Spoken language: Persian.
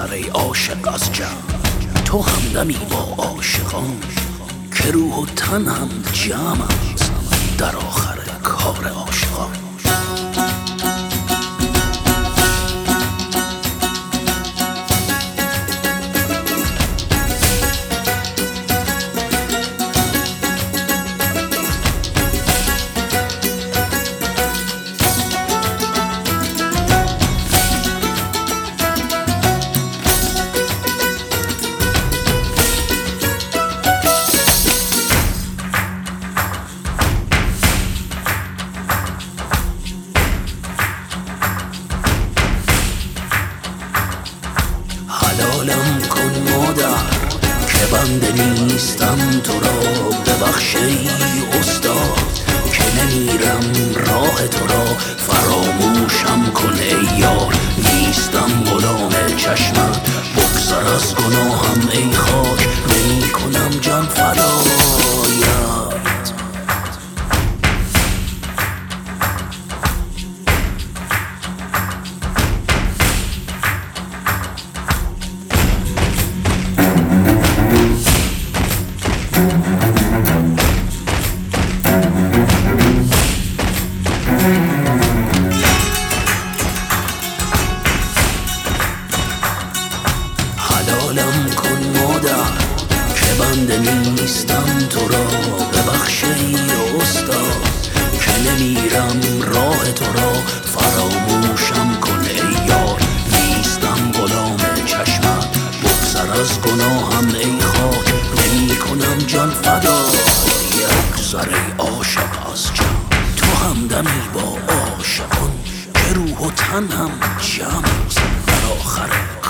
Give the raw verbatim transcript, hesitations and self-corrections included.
بگذر ای عاشق از جمع. تو همدمی با عاشقان که روح و تن هم جمع است در آخر کار عاشقان. حلالم کن مادر که بنده نیستم تو را، ببخش ای استاد که نمیرم راه تو را. فراموشم کن ای یار نیستم غلام چشمت، بگذر از گناهم ای خاک نمی کنم جان فدایت. حلالم کن مادر که بنده نیستم تو را، ببخش ای استاد که نمیرم راه تو را. فراموشم کن ای یار نیستم غلام چشمت، بگذر از گناهم ای خاک نمی کنم جان فدایت. بگذر ای عاشق از جمع، تو همدمی با عاشقان که روح و تن هم جمع است در آخر